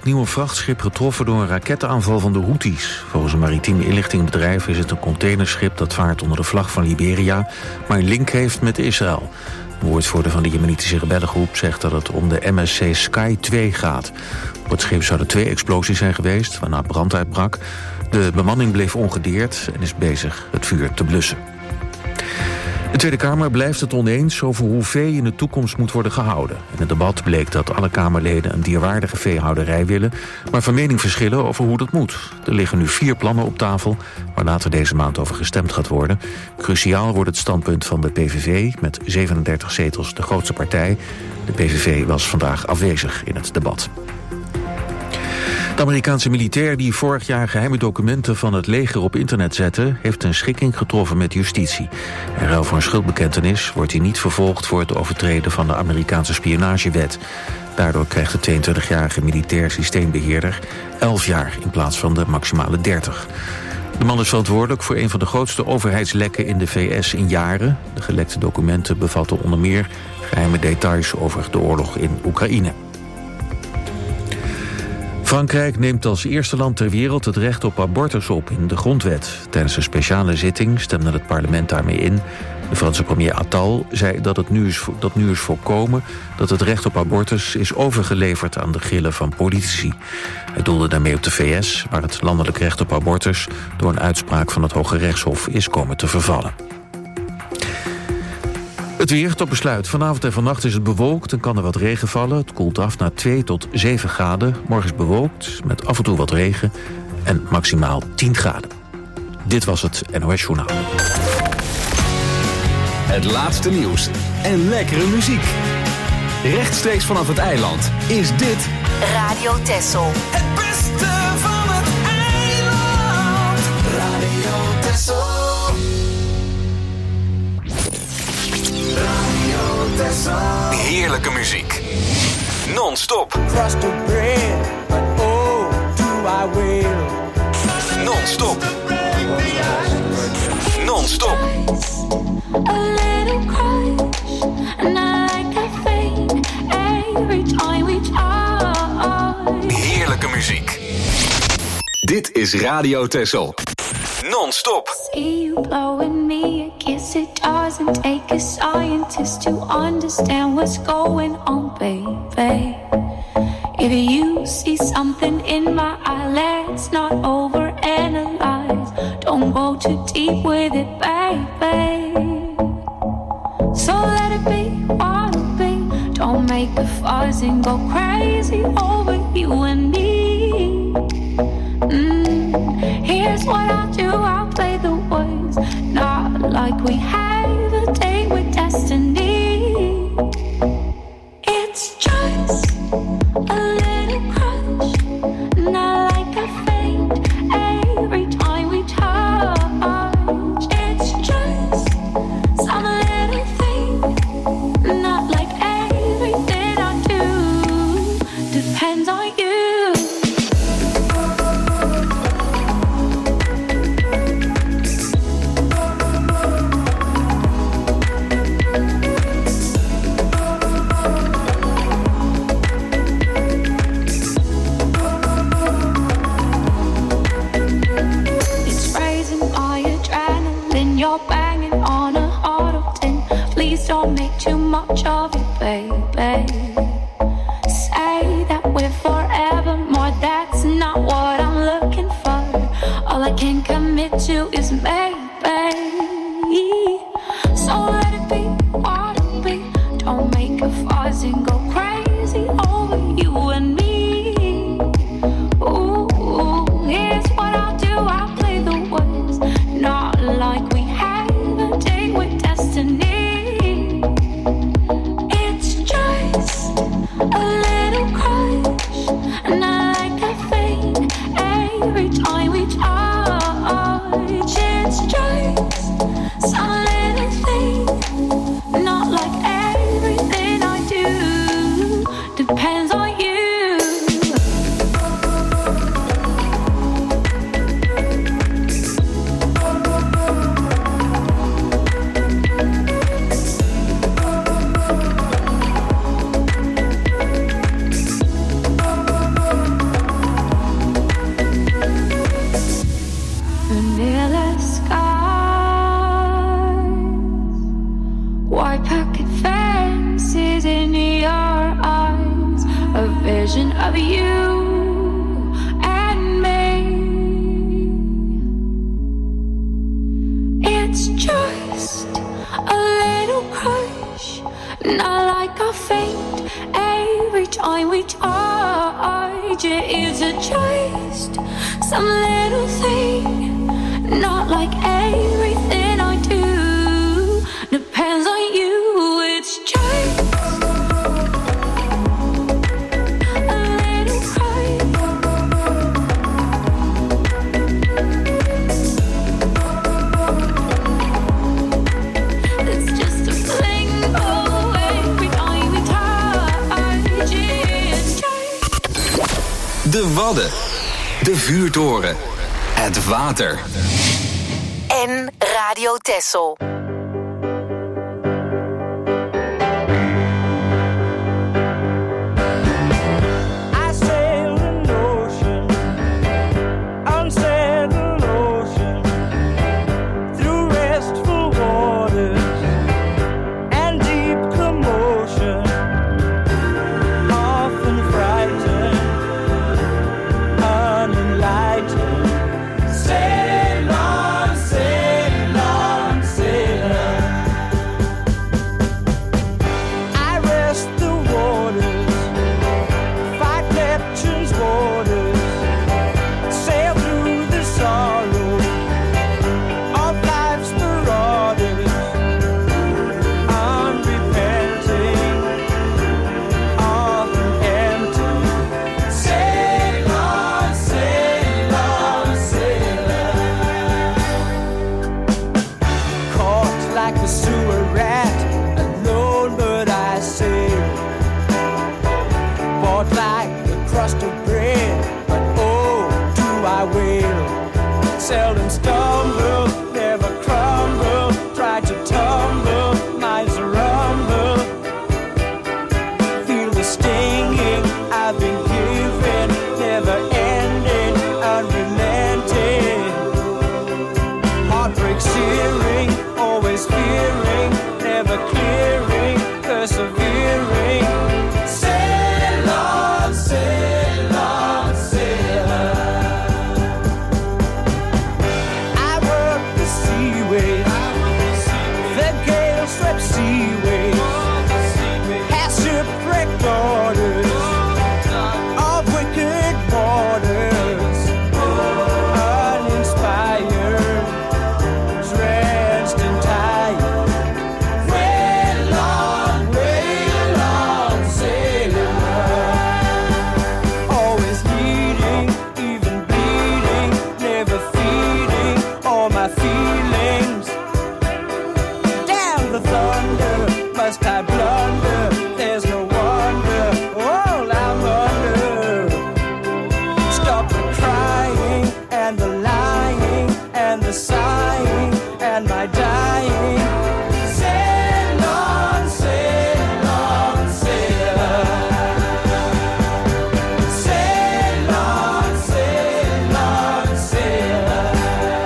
opnieuw een vrachtschip getroffen door een raketaanval van de Houthis. Volgens een maritiem inlichtingbedrijf is het een containerschip dat vaart onder de vlag van Liberia, maar een link heeft met Israël. Een woordvoerder van de Jemenitische rebellengroep zegt dat het om de MSC Sky 2 gaat. Op het schip zouden 2 explosies zijn geweest, waarna brand uitbrak. De bemanning bleef ongedeerd en is bezig het vuur te blussen. De Tweede Kamer blijft het oneens over hoe vee in de toekomst moet worden gehouden. In het debat bleek dat alle Kamerleden een dierwaardige veehouderij willen, maar van mening verschillen over hoe dat moet. Er liggen nu 4 plannen op tafel, waar later deze maand over gestemd gaat worden. Cruciaal wordt het standpunt van de PVV, met 37 zetels de grootste partij. De PVV was vandaag afwezig in het debat. De Amerikaanse militair die vorig jaar geheime documenten van het leger op internet zette, heeft een schikking getroffen met justitie. In ruil voor een schuldbekentenis wordt hij niet vervolgd voor het overtreden van de Amerikaanse spionagewet. Daardoor krijgt de 22-jarige militair systeembeheerder 11 jaar in plaats van de maximale 30. De man is verantwoordelijk voor een van de grootste overheidslekken in de VS in jaren. De gelekte documenten bevatten onder meer geheime details over de oorlog in Oekraïne. Frankrijk neemt als eerste land ter wereld het recht op abortus op in de grondwet. Tijdens een speciale zitting stemde het parlement daarmee in. De Franse premier Attal zei dat het nu is voorkomen dat het recht op abortus is overgeleverd aan de grillen van politici. Hij doelde daarmee op de VS, waar het landelijk recht op abortus door een uitspraak van het Hoge Rechtshof is komen te vervallen. Het weer tot besluit. Vanavond en vannacht is het bewolkt en kan er wat regen vallen. Het koelt af naar 2 tot 7 graden. Morgen is bewolkt met af en toe wat regen en maximaal 10 graden. Dit was het NOS Journaal. Het laatste nieuws en lekkere muziek. Rechtstreeks vanaf het eiland is dit Radio Texel. Het beste van het eiland. Radio Texel. heerlijke muziek. Non-stop. Non-stop. Non-stop. Heerlijke muziek. Dit is Radio Texel. Non-stop. See you blowing me a kiss. It doesn't take a scientist to understand what's going on, baby. If you see something in my eye, let's not overanalyze. Don't go too deep with it, baby. So let it be what it be. Don't make a fuss and go crazy over you and me. Here's what I'll do, I'll play the words, not like we have a date with destiny. It's just a little crush, not like I faint every time we touch. It's just some little thing, not like everything I do depends on you. Don't make too much of it, baby. Say that we're forevermore. That's not what I'm looking for. All I can commit to is maybe. So let it be what it be. Don't make a fuss and go crazy over you and me. Ooh, here's what I'll do. I'll play the words, not like we have a date with destiny. A little crush, and I like a faint every time we touch. It's just some little thing, not like everything I do depends on you. you and me. It's just a little crush, not like I faint every time we touch. It isn't just some little thing, not like everything I do depends on you. It's just a little crush. It's just a fling, oh, every time we touch. It's just De Wadden. De Vuurtoren. Het water. En Radio Texel. Seldom stumble, never crumble, try to tumble, minds rumble. Feel the stinging I've been given, never ending, unrelenting. Heartbreak searing, always fearing, never clearing, persevering. Sail on, sail on, sail on. The gale swept seaways, past shipwrecked daughters of wicked waters, uninspired, drenched and tired. Wail on, sailing on. Always needing, even bleeding, never feeding all my feelings. The thunder, must I blunder? There's no wonder, all I'm under. Stop the crying and the lying and the sighing and my dying. Sail on, sail on, sail on. Sail on, sail on, sail on.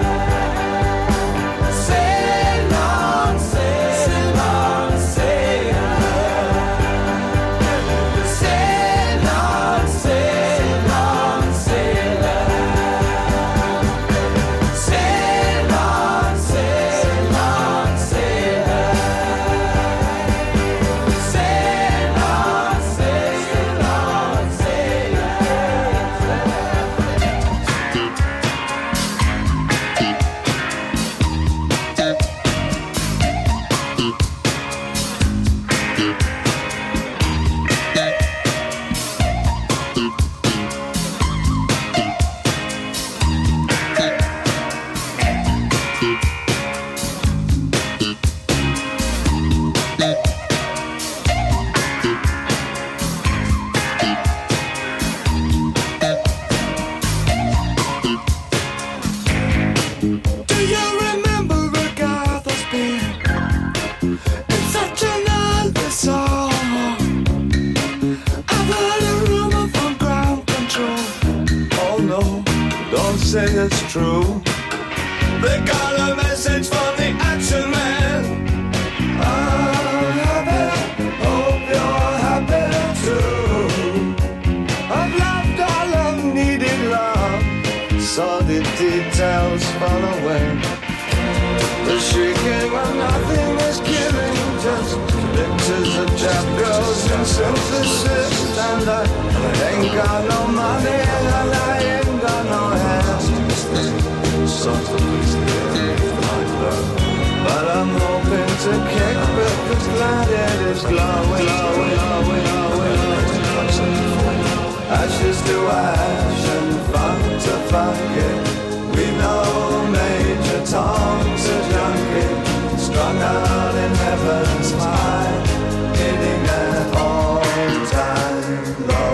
Sail on, sail on. Sail on, sail on, sail on. Sail on, sail on, sail on. Sail on, sail on, sail Do you remember Agatha's been in such an ugly song? I've heard a rumor from ground control. Oh no, don't say it's true. They got a message from the action man. I'm happy, hope you're happy too. I've details following. The shrieking when nothing is killing, just pictures of chapters and synthesis. And I ain't got no money and I ain't got no hands. But I'm hoping to kick back the planet is glowing. Ashes to ash and funk to funk it. We know Major Tom's a junkie, strung out in heaven's high, hitting an all-time low.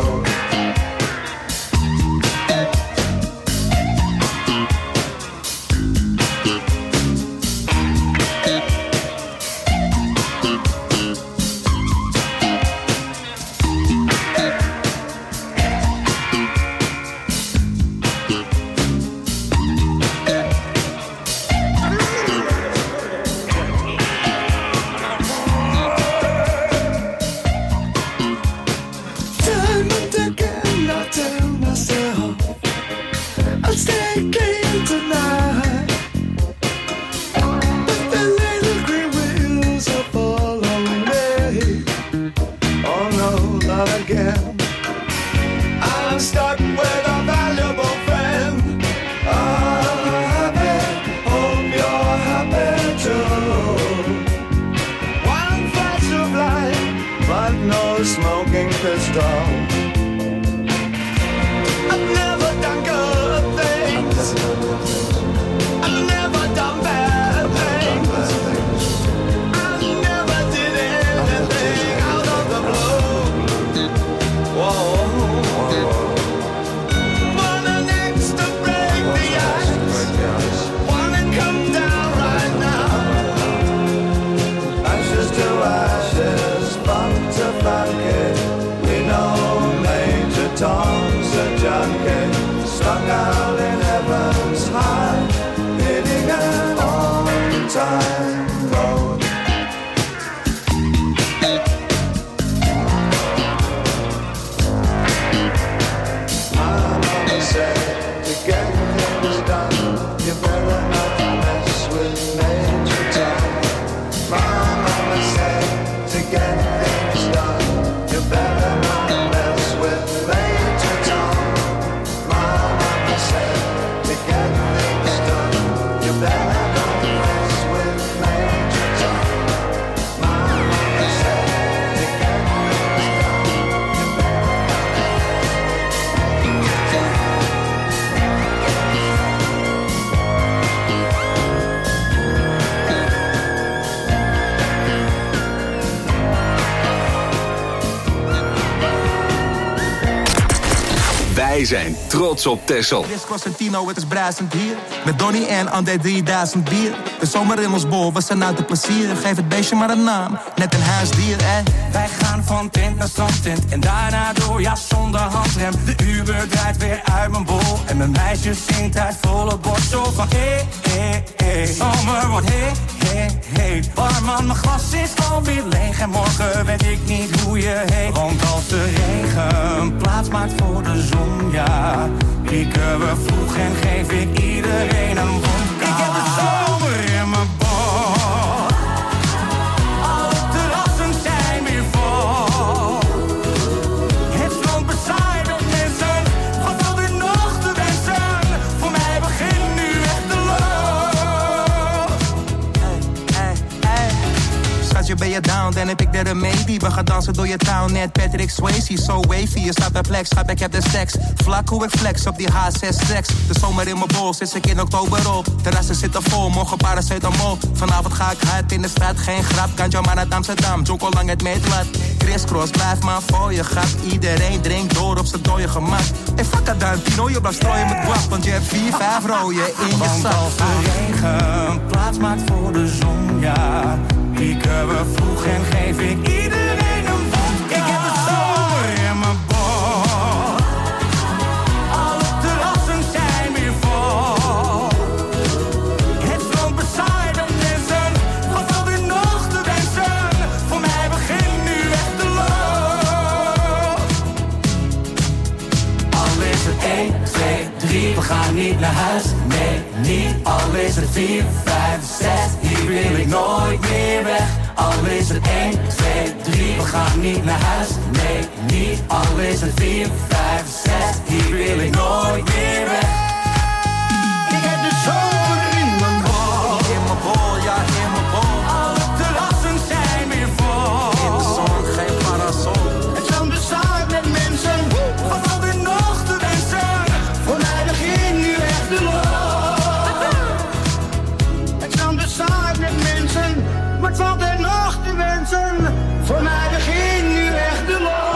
Wij zijn trots op Texel. Dit is Cosentino, het is bruisend bier. Met Donnie en André 3000 bier. De zomer in ons bol, we zijn uit de plezier. Geef het beestje maar een naam, net een huisdier, Wij gaan van tent naar strandtent en daarna door, ja, zonder handrem. De Uber draait weer uit mijn bol en mijn meisje zingt uit volle borst. Zo van hey, zomer wordt hey. Barman, mijn glas is alweer leeg en morgen weet ik niet hoe je heet. Want als de regen plaats maakt voor de zon, ja, pieken we vroeg en geef ik iedereen een wodka. Ik heb de zomer in mijn bol. Alle terrassen zijn weer vol. Het strand bezaaid met mensen. Wat valt er nog te wensen? Voor mij begint nu echt de loop. Hey. Schatje, ben je down? Dan heb ik de remedie. We gaan dansen door je town, net Patrick Swayze. So wavy, je staat bij flex, schat, ik heb de seks. Vlak hoe ik flex op die H6 tracks. De zomer in mijn bol, zit ik in oktober op. Terrassen zitten vol, morgen paracetamol. Vanavond ga ik hard in de straat, geen grap. Kan jou maar naar Amsterdam, jonko lang het meetlat. Crisscross, blijf maar voor je gat. Iedereen drinkt door op z'n dode gemak. En fuck het dan, Tino, je blijft strooien met guap. Want je hebt 4-5 rooien in je zak. Als de regen plaats maakt voor de zon, ja, pieken we vroeg en geef ik iedereen een wodka. Ik heb de zomer in mijn bol. Alle terrassen zijn weer vol. Het strand bezaaid met mensen. Wat valt er nog te wensen? Voor mij begint nu echt de loop. Al is het 1, 2, 3, we gaan niet naar huis. Nee, niet, al is het 4, 5, 6. Hier wil ik nooit meer weg. Al is het 1, 2, 3, we gaan niet naar huis. Nee, niet, al is het 4, 5, 6. Hier wil ik nooit meer weg. Ik heb de zomer in mijn bol. In mijn bol, ja, in mijn bol. Alle terrassen zijn weer vol. In de zon, geen parasol. Het strand bestaat met mensen. Wat valt er nog te wensen? Voor mij begint nu echt de lol. Het strand bestaat met mensen. Wat valt er nog te wensen? Voor mij begint nu echt de lol.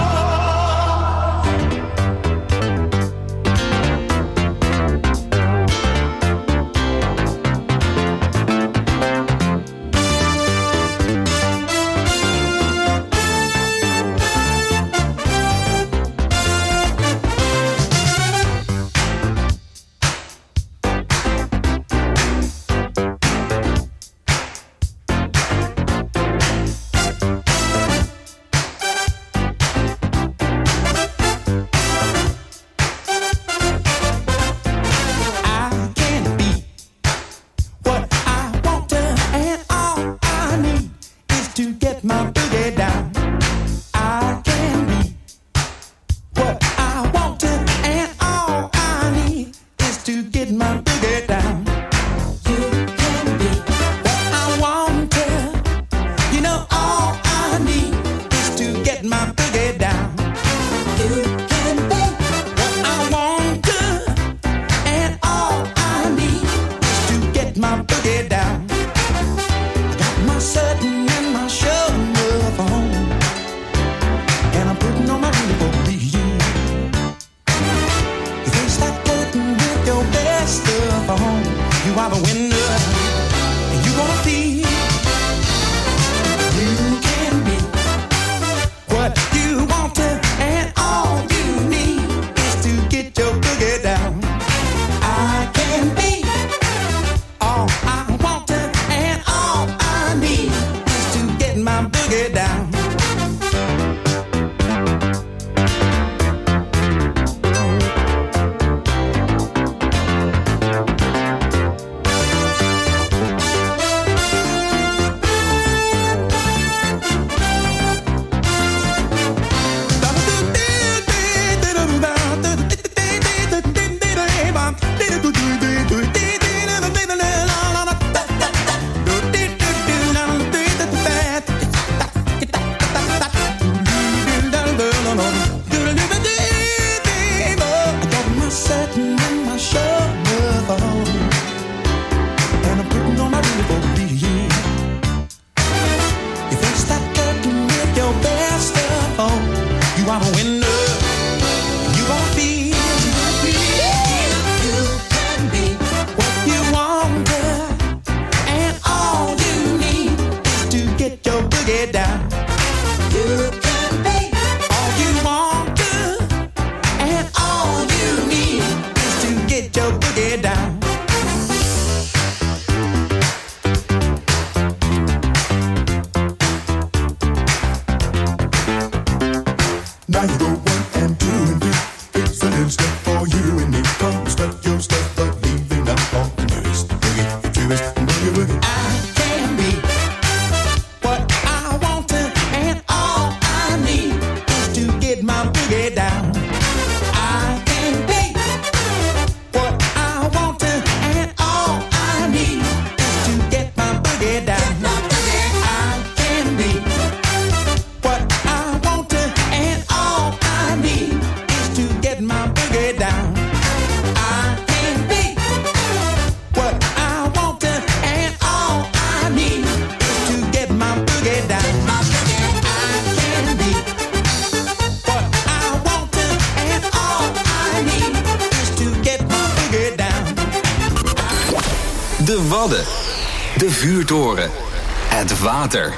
De Wadden. De Vuurtoren. Het water.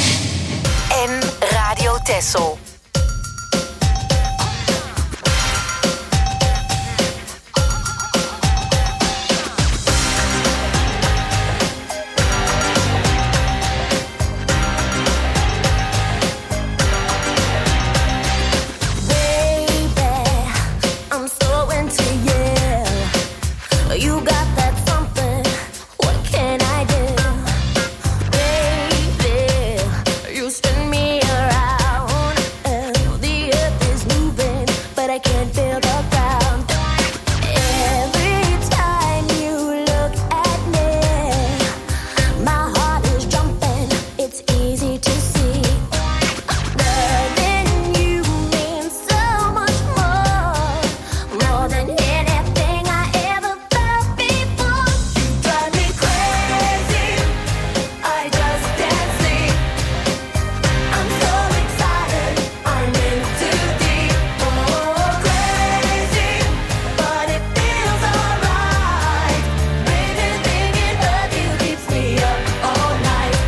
En Radio Texel. I'm so so into you. You got that something. What can I do? Baby, you spin me around. The earth is moving, but I can't feel the ground. Every time you look at me, my heart is jumping. It's easy to see. Loving you means so much more than anything I ever felt before. You drive me crazy, I just can't sleep. I'm so excited, I'm in too deep. Oh, crazy, but it feels alright. Baby, thinking of you keeps me up all night.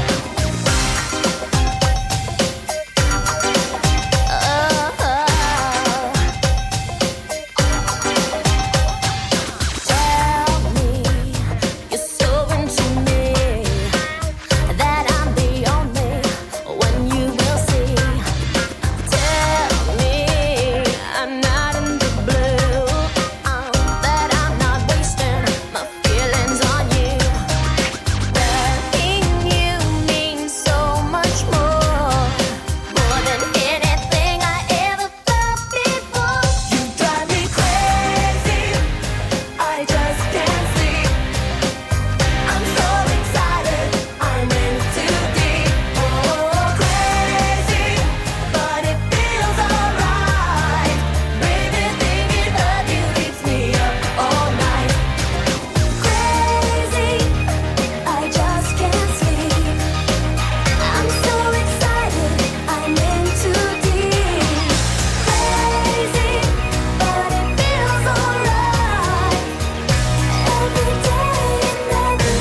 Tell me you're so into me that I'm the only one you will see. Tell me I'm not in the blue, that I'm not wasting my feelings on you. Loving you means so much more than anything I ever felt before. You drive me crazy, I just can't sleep. I'm so excited, I'm in too deep. Oh, crazy, but it feels alright. Baby, thinking of you keeps me up all night. Crazy, I just can't sleep. I'm so excited, I'm in too deep. Crazy, but it feels alright. Every day and every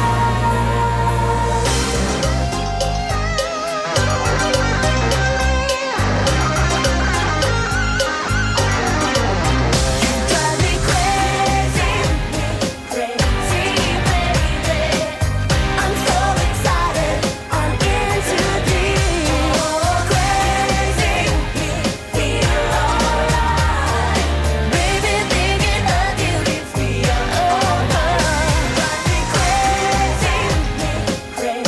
drive me crazy, baby. I'm so excited, I'm in too deep. Oh, crazy, feel alright. Baby, thinking of you keeps me up all night. Drive me crazy, baby.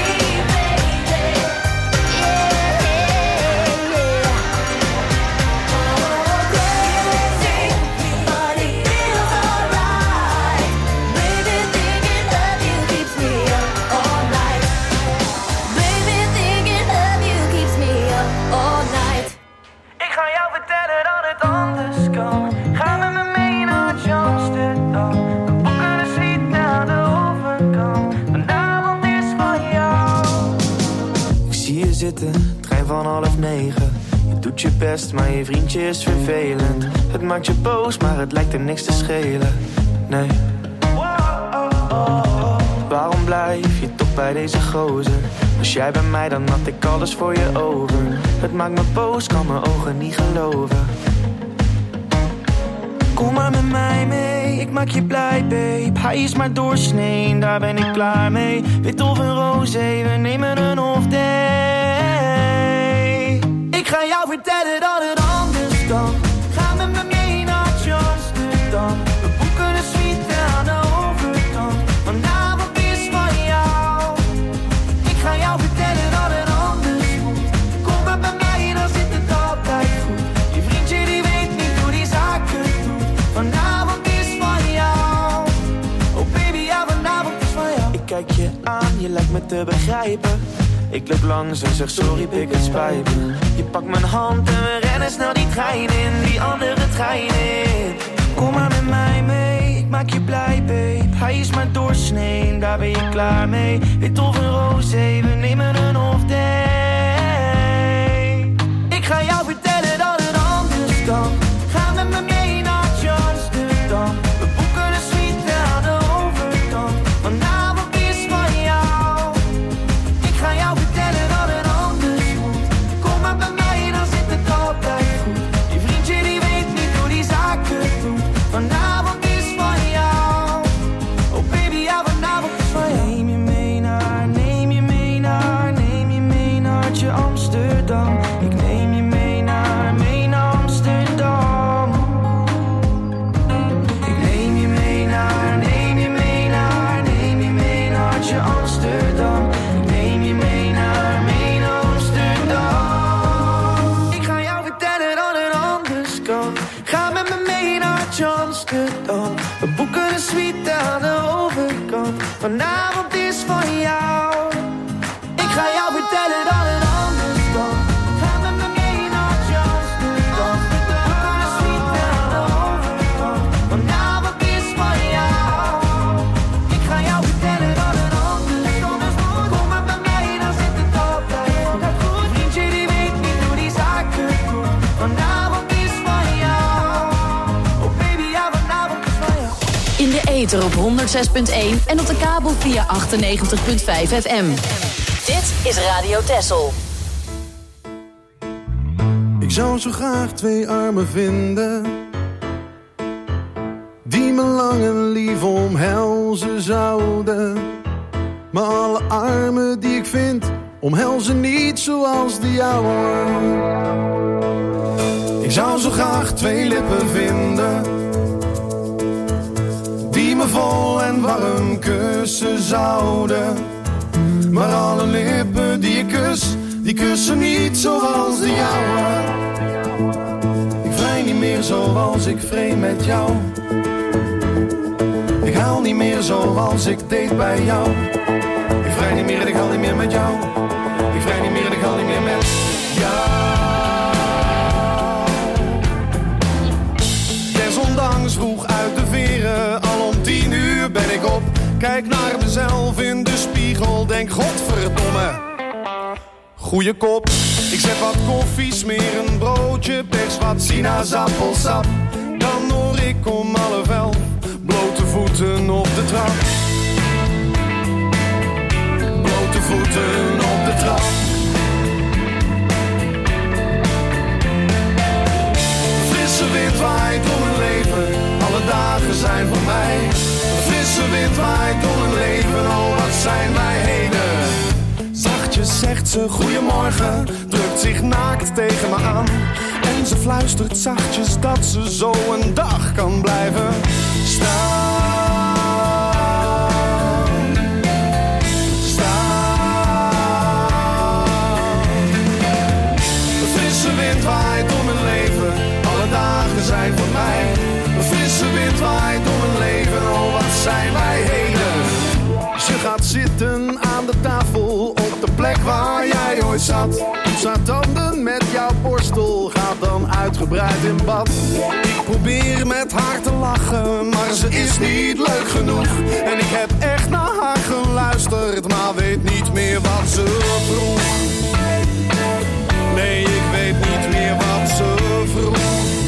Ik ga jou vertellen dat het anders kan. Ga met me mee naar Amsterdam. We boeken een suite aan de overkant. Vanavond is van jou. Ik zie je zitten, trein van 8:30. Je doet je best, maar je vriendje is vervelend. Het maakt je boos, maar het lijkt er niks te schelen. Nee. Waarom blijf je toch bij deze gozer? Was jij bij mij, dan had ik alles voor je over. Het maakt me boos, kan mijn ogen niet geloven. Kom maar met mij mee, ik maak je blij, babe. Hij is maar doorsnee, daar ben ik klaar mee. Wit of een roze, we nemen een off day. Ik ga jou vertellen dat het anders kan. Ga met me mee naar Amsterdam. We boeken een suite aan de overkant. Vanavond is van jou. Ik ga jou vertellen dat het anders moet. Kom maar bij mij, dan zit het altijd goed. Je vriendje die weet niet hoe die zaken doet. Vanavond is van jou. Oh baby, ja, vanavond is van jou. Ik kijk je aan, je lijkt me te begrijpen. Ik loop langs en zeg sorry, pik, het spijt me. Je pakt mijn hand en we rennen snel die trein in. Die andere trein in. Kom maar met mij mee, ik maak je blij, babe. Hij is maar doorsnee, daar ben je klaar mee. Wit of een roze, we nemen een off day. Ik ga jou vertellen dat het anders kan. Ga met me mee naar Amsterdam. We boeken een suite aan de overkant. Vanavond is van jou. Ik ga jou vertellen dat het anders moet. Kom maar bij mij, dan zit het altijd goed. Je vriendje die weet niet hoe die zaken doet. Vanavond is van jou. Oh baby, ja, vanavond is van jou. Neem je mee naar, neem je mee naar, neem je mee naar. naar Amsterdam. We boeken een suite aan de overkant. Vanavond is van jou. Ik ga jou vertellen dat het anders kan. Ga met me mee naar Amsterdam. We boeken een suite aan de overkant. Vanavond is van jou. Ik ga jou vertellen dat het anders kan. Kom met me mee, dan zit het altijd goed. Vriendje die weet niet hoe die zaken doen. Vanavond is van jou. Oh baby, ja, vanavond is van jou. In de ether op 106.1 en op de kabel via 98.5 FM. Dit is Radio Texel. Ik zou zo graag 2 armen vinden die me lang en lief omhelzen zouden. Maar alle armen die ik vind omhelzen niet zoals de jouwe. Ik zou zo graag 2 lippen vinden die me vol en warm kussen zouden. Maar alle lippen die ik kus, die kussen niet zoals de jouwe. Ik vrij niet meer zoals ik vreemd met jou. Ik huil niet meer zoals ik deed bij jou. Ik vrij niet meer en ik huil niet meer met jou. Ik vrij niet meer en ik huil niet meer met jou. Desondanks vroeg uit de veren, al om 10 uur ben ik op. Kijk naar mezelf in de spiegel, denk godverdomme. Goeie kop, ik zet wat koffie, smeer een broodje, pers wat sinaasappelsap. Dan hoor ik om 11:30 blote voeten op de trap. Blote voeten op de trap. Frisse wind waait door mijn leven, alle dagen zijn voor mij. Frisse wind waait door mijn leven, oh wat zijn wij heden. Zachtjes zegt ze goeiemorgen, drukt zich naakt tegen me aan. En ze fluistert zachtjes dat ze zo een dag kan blijven staan. De frisse wind waait door mijn leven, alle dagen zijn voor mij. De frisse wind waait door mijn leven, oh wat zijn wij heden. Je gaat zitten aan de tafel op de plek waar jij ooit zat. Poets haar tanden met jouw borstel, gaat dan uitgebreid in bad. Ik probeer met haar te lachen, maar ze is niet leuk genoeg. En ik heb echt naar haar geluisterd, maar weet niet meer wat ze vroeg. Nee, ik weet niet meer wat ze vroeg.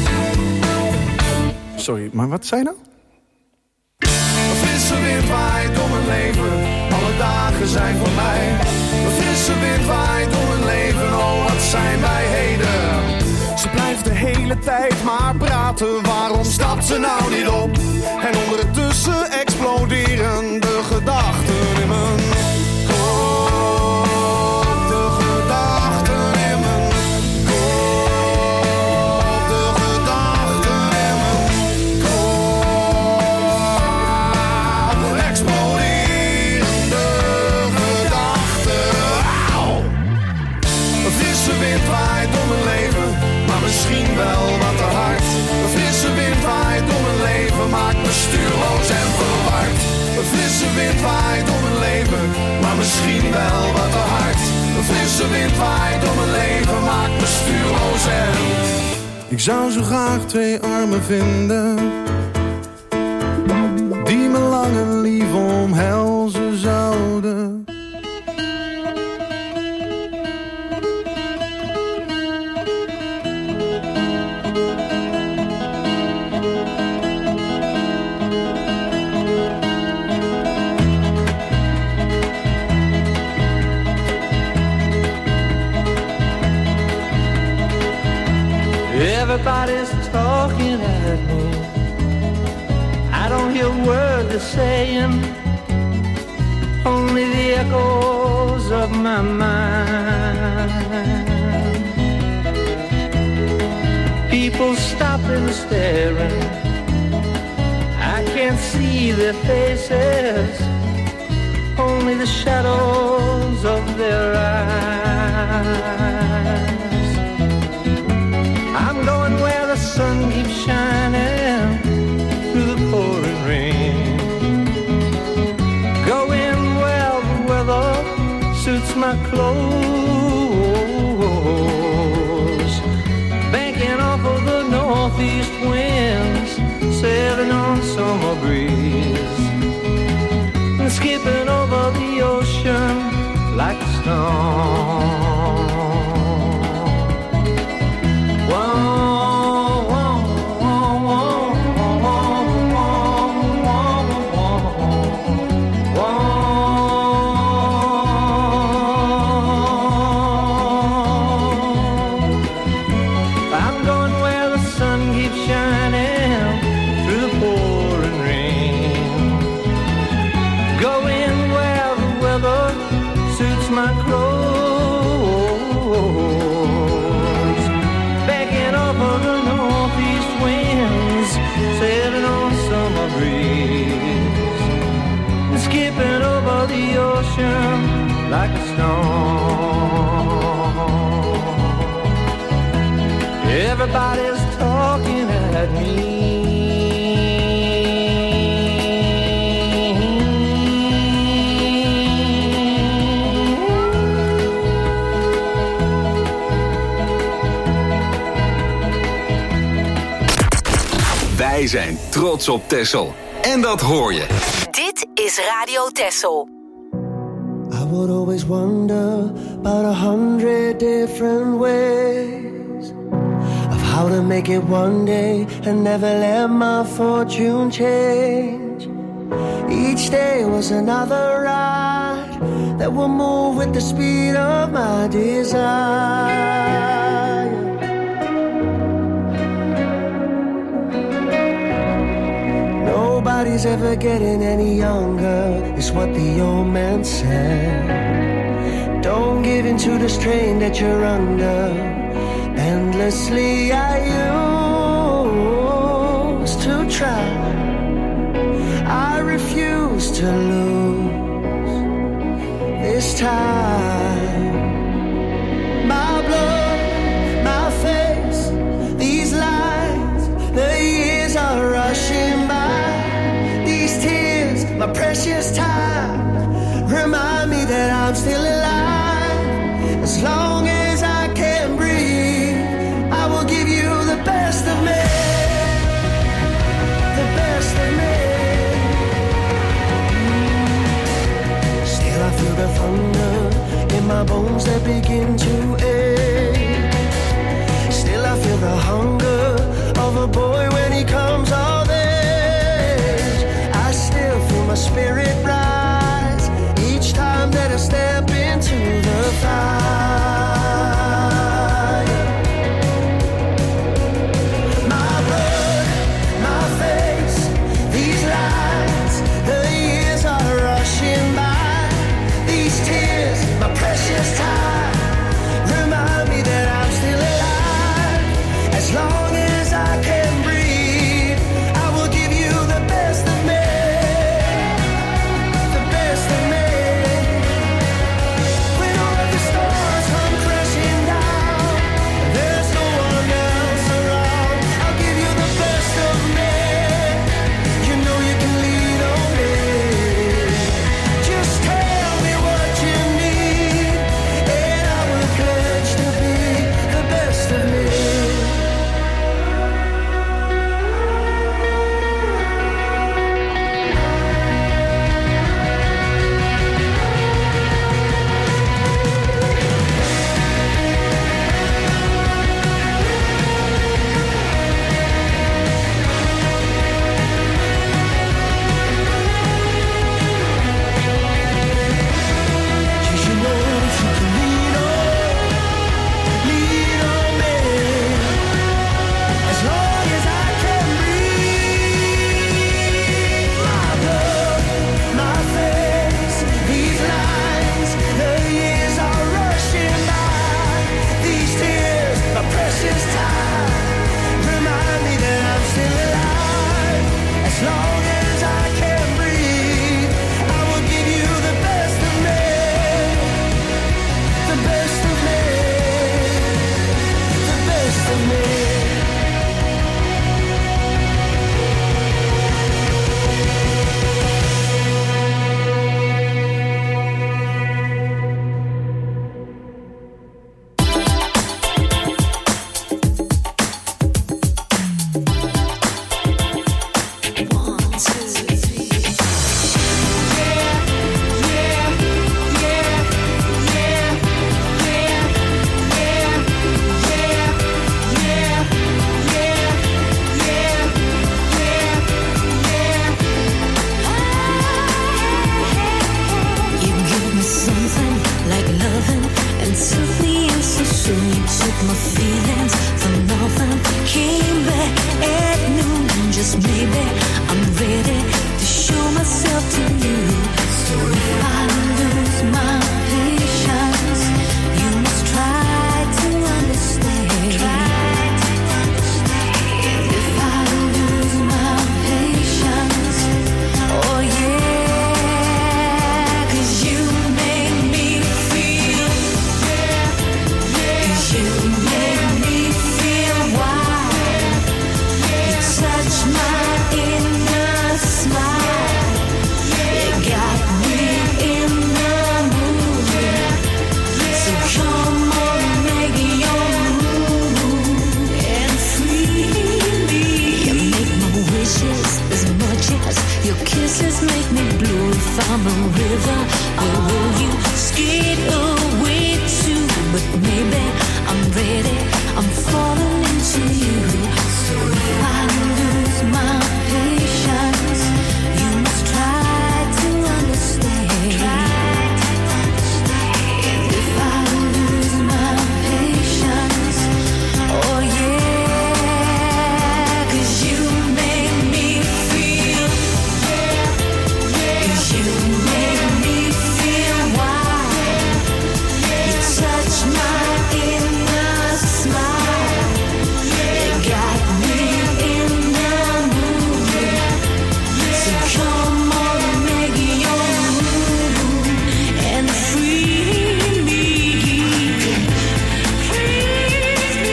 Sorry, maar wat zei nou? Een frisse wind waait door mijn leven, alle dagen zijn voor mij. Een frisse wind waait door mijn leven, oh wat zijn wij heden. Ze blijft de hele tijd maar praten, waarom stapt ze nou niet op? En ondertussen exploderen de gedachten in mijn kop. De gedachten in mijn kop. De gedachten in mijn kop. Exploderende gedachten. Auw. Een frisse wind waait door mijn leven, maar misschien wel wat te hard. Een frisse wind waait door mijn leven, maakt me stuurloos en verward. Een frisse wind waait door mijn leven, maar misschien wel wat te hard. Een frisse wind waait door mijn leven, maakt me stuurloos en... Ik zou zo graag 2 armen vinden die me lang en lief omhelzen zouden. Everybody's talking at me. I don't hear a word they're saying, only the echoes of my mind. People stopping, staring. I can't see their faces, only the shadows of their eyes. I'm going where the sun keeps shining, like a storm. Everybody's talking at me. Wij zijn trots op Texel. En dat hoor je. Dit is Radio Texel. I would always wonder about 100 different ways of how to make it one day and never let my fortune change. Each day was another ride that will move with the speed of my desire. Nobody's ever getting any younger, is what the old man said. Don't give in to the strain that you're under. Endlessly I used to try. I refuse to lose this time. My blood, my face, these lines, the years are rushing by. Tears, my precious time, remind me that I'm still alive. As long as I can breathe, I will give you the best of me, the best of me. Still I feel the thunder in my bones that begin to ache. Still I feel the hunger of a boy when he comes of age. My spirit rise each time that I step into the fire. My blood, my face, these lines, the years are rushing by. These tears, my precious time, remind me that I'm still alive. As long as I can breathe, I will give you the best of me. Oh yeah, 'cause you make me kisses make me blue. If I'm a river, where will you skate away to? But maybe I'm ready, I'm falling into you. So if I lose my patience, you must try to understand. And if I lose my patience, oh yeah, 'cause you make me feel, 'cause you make me feel wild. You touch my inner smile. You got me in the mood. So come on, make your move and free me. Freeze me.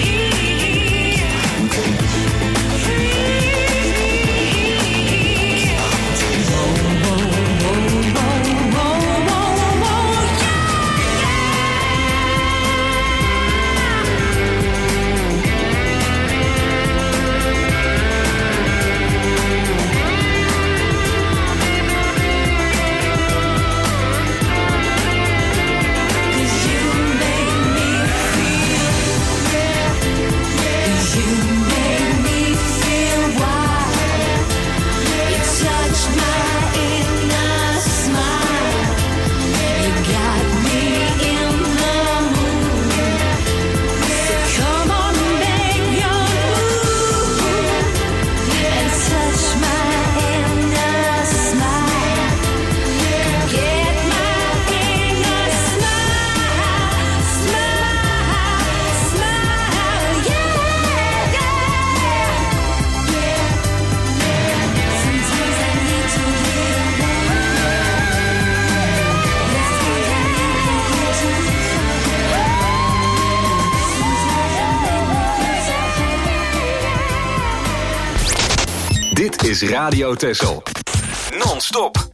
Dit is Radio Texel. Non-stop.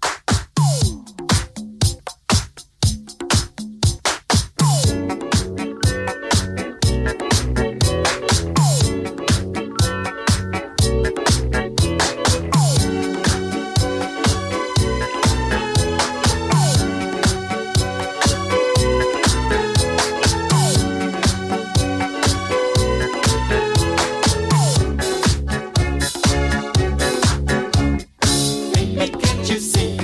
Can't you see?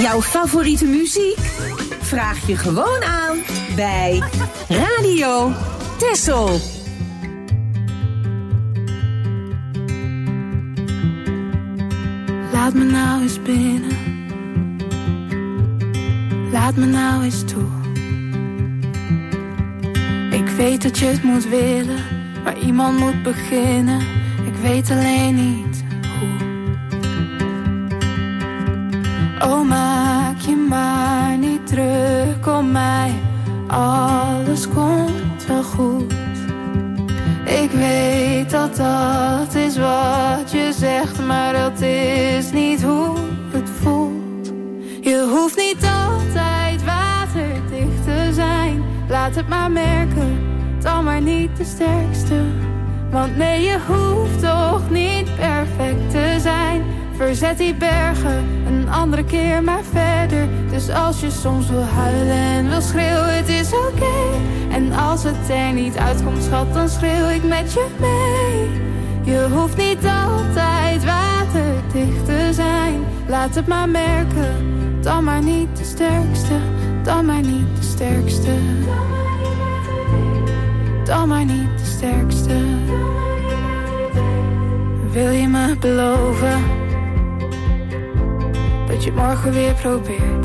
Jouw favoriete muziek? Vraag je gewoon aan bij Radio Texel. Laat me nou eens binnen. Laat me nou eens toe. Ik weet dat je het moet willen, maar iemand moet beginnen. Ik weet alleen niet hoe. Oh, maak je maar niet druk om mij. Alles komt wel goed. Ik weet dat dat is wat je zegt, maar dat is niet hoe het voelt. Je hoeft niet altijd waterdicht te zijn. Laat het maar merken, dan maar niet de sterkste. Want nee, je hoeft toch niet perfect te zijn. Verzet die bergen, een andere keer maar verder. Dus als je soms wil huilen en wil schreeuwen, het is oké. En als het er niet uitkomt, schat, dan schreeuw ik met je mee. Je hoeft niet altijd waterdicht te zijn. Laat het maar merken, dan maar niet de sterkste. Dan maar niet de sterkste. Dan maar niet de sterkste. Wil je me beloven dat je het morgen weer probeert?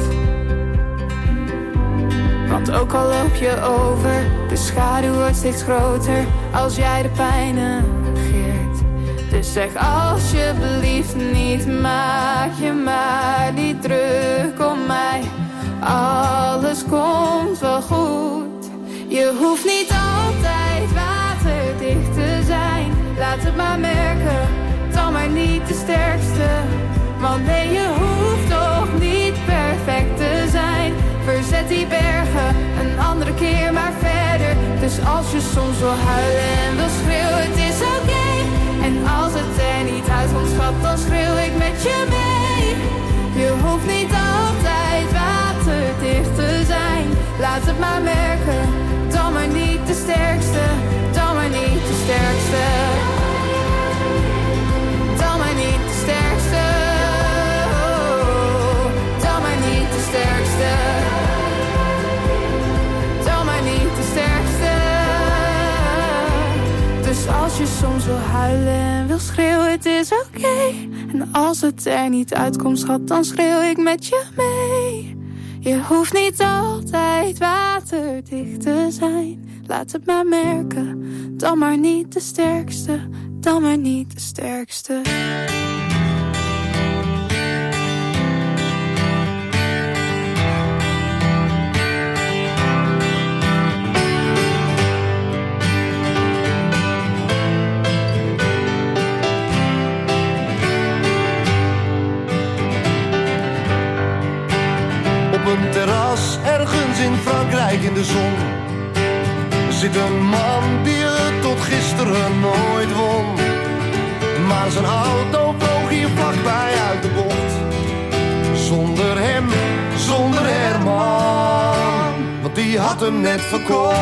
Want ook al loop je over, de schaduw wordt steeds groter als jij de pijn negeert. Dus zeg alsjeblieft niet, maak je maar niet druk om mij. Alles komt wel goed. Je hoeft niet altijd waterdicht te zijn. Laat het maar merken, dan maar niet de sterkste. Want nee, je hoeft toch niet perfect te zijn. Verzet die bergen, een andere keer maar verder. Dus als je soms wil huilen en wil schreeuwen, het is oké. En als het er niet uitkomt, schat, dan schreeuw ik met je mee. Je hoeft niet altijd waterdicht te zijn. Laat het maar merken, dan maar niet de sterkste. Dan maar niet de sterkste. Dan maar niet de sterkste. Dan maar niet de sterkste. Dan maar niet de sterkste. Dus als je soms wil huilen en wil schreeuwen, het is oké. En als het er niet uitkomt, schat, dan schreeuw ik met je mee. Je hoeft niet altijd waterdicht te zijn. Laat het maar merken, dan maar niet de sterkste. Dan maar niet de sterkste. Op een terras ergens in Frankrijk in de zon zit een man die het tot gisteren nooit won. Maar zijn auto vloog hier vlakbij uit de bocht. Zonder hem, zonder Herman, want die had hem net verkocht.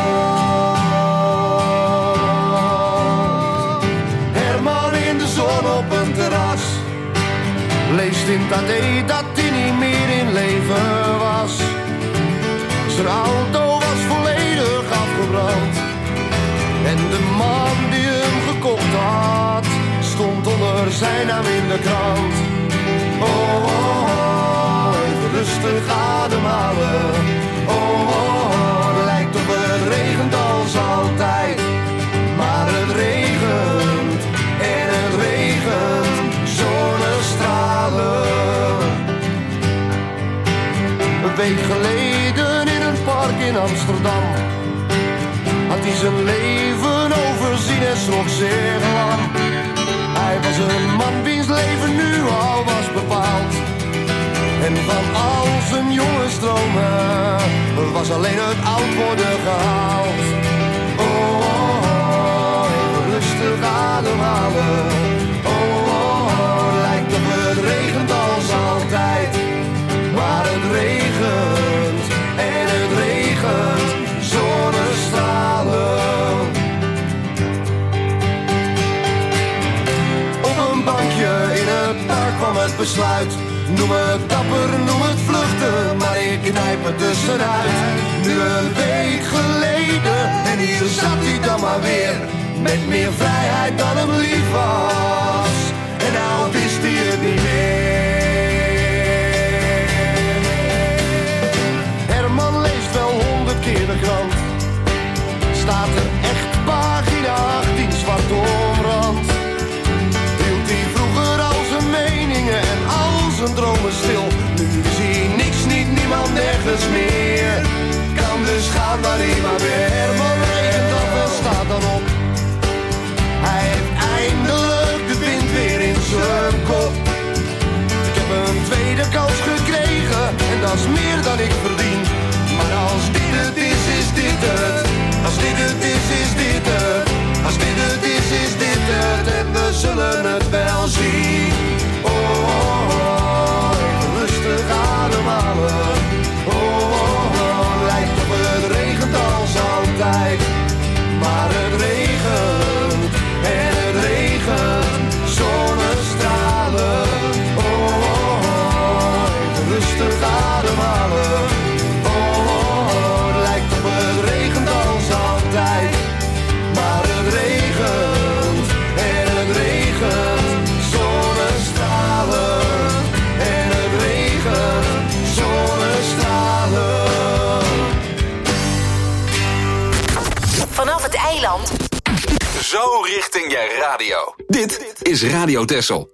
Herman in de zon op een terras leest in het AD dat hij niet meer in leven was. Zijn auto was volledig afgebrand. En de man die hem gekocht had stond onder zijn naam in de krant. Oh, oh, oh, even rustig ademhalen. Oh, oh, oh, lijkt op het regent als altijd. Maar het regent en het regent zonnestralen. Een week geleden in een park in Amsterdam had hij zijn leven overzien en schrok zeer lang. Hij was een man wiens leven nu al was bepaald. En van al zijn jonge stromen was alleen het oud worden gehaald. Oh, oh, oh, even rustig ademhalen. Oh, oh, oh, lijkt op het regent als altijd. Maar het regent en het regent zonnestralen. Op een bankje in het park kwam het besluit Noem het dapper, noem het vluchten, maar ik knijp er tussenuit. Nu een week geleden, en hier zat hij dan maar weer. Met meer vrijheid dan hem lief was. En nou wist hij het niet meer. Herman leest wel 100 keer de krant. Staat er echt pagina 18 zwart omrand. Hield hij vroeger al zijn meningen en al zijn dromen stil. Nu zie hij niks, niet niemand, nergens meer. Kan dus gaan waar hij maar weer. Herman regent af en staat dan op. Hij heeft eindelijk de wind weer in zijn kop. Ik heb een tweede kans gekregen en dat is meer dan ik verdien. Maar als dit het is, is dit het. Als dit het is, is dit het. Als dit het is dit het. En we zullen het wel zien. Oh, oh, oh. Even rustig ademhalen. Oh, oh, oh. Lijkt op het regent als altijd. Maar het regent. En het regent. Zonnestralen. Oh, oh, oh. Even rustig ademhalen. Oh, oh, oh. Lijkt op het regent als altijd. Maar het regent. En het regent. Zonnestralen. En het regent. Zonnestralen. Vanaf het eiland. Zo richting je radio. Dit is Radio Texel.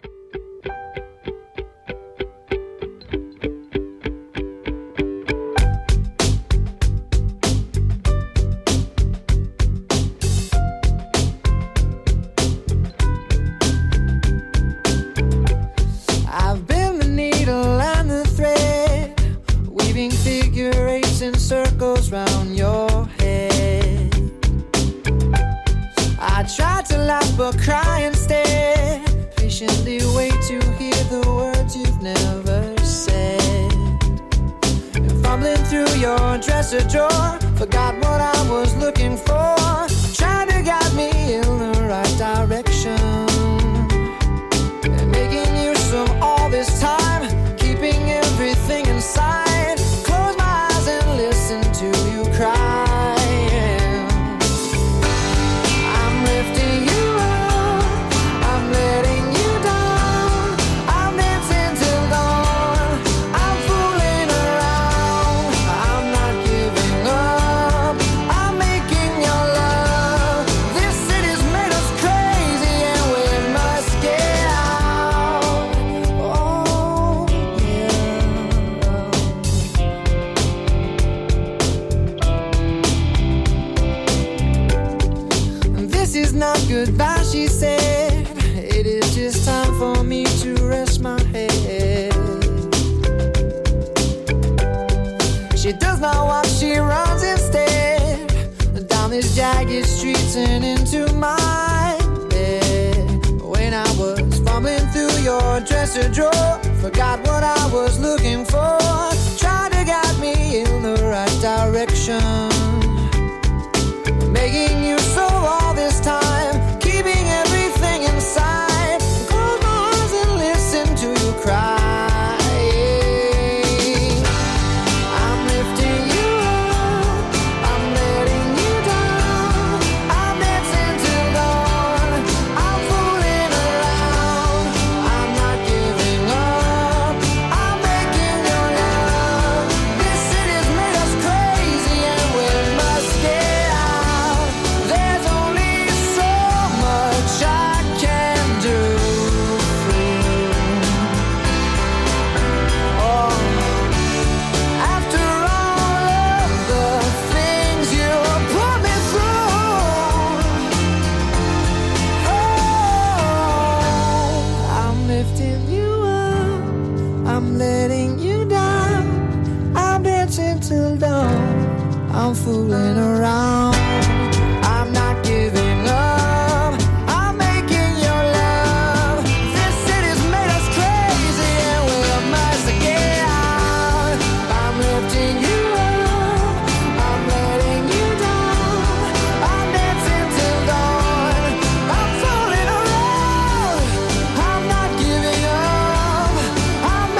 I've been the needle and the thread, weaving figure eights and circles round your head. I tried to laugh but cry instead, patiently wait to hear the words you've never said. And fumbling through your dresser drawer, forgot what I was looking for, trying to guide me in the right direction. Making use of all this time, keeping everything inside. Close my eyes and listen to you crying. I'm lifting you up, I'm letting you down. I'm dancing till dawn, I'm fooling around. I'm not giving up, I'm making your love. This city's made us crazy and we must get out. Oh, yeah. This is not goodbye, she said. It is just time for me to rest my head. She does not walk, she runs instead, down these jagged streets and into my bed. When I was fumbling through your dresser drawer, forgot what I was looking for, tried to guide me in the right direction. Making you so all this time, keeping everything inside. Close my eyes and listen to you crying. I'm lifting you up, I'm letting you down. I'm dancing till dawn, I'm fooling around. I'm not giving up, I'm making your love. This city's made us crazy and we must get out. There's only so much I can do for you. Oh, after all of the things you put me through, oh, I'm lifting you up, I'm letting you down. I'm dancing till dawn, I'm fooling around. I'm not giving up, I'm making your love. This city's made us crazy and we must get out. I'm lifting you up, I'm letting you down. I'm dancing till dawn, I'm fooling around. I'm not giving up, I'm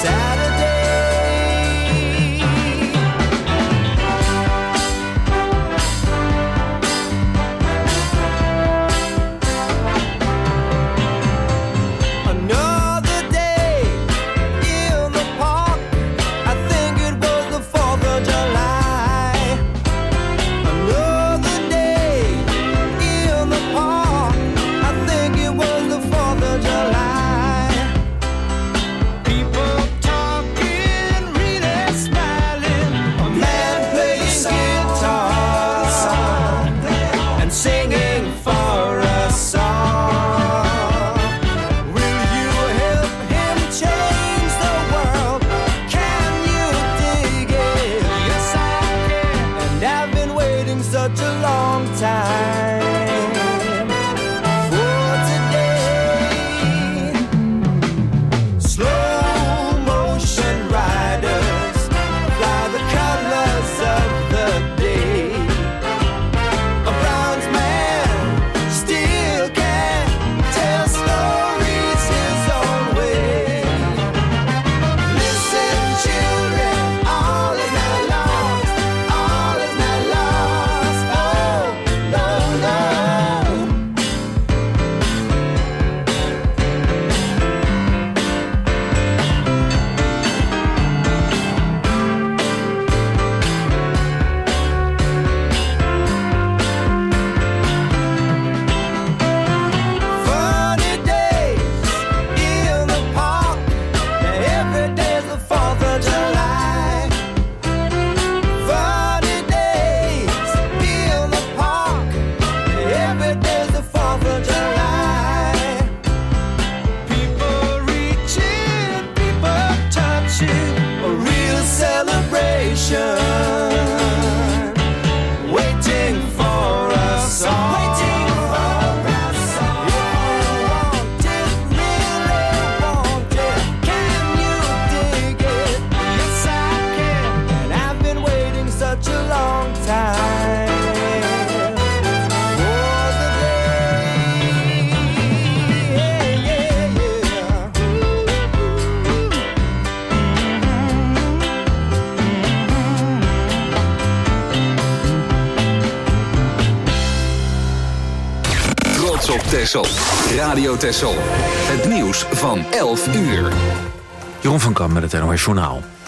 Op Texel. Radio Texel. Het nieuws van 11 uur. Jeroen van Kam met het NOS Journaal.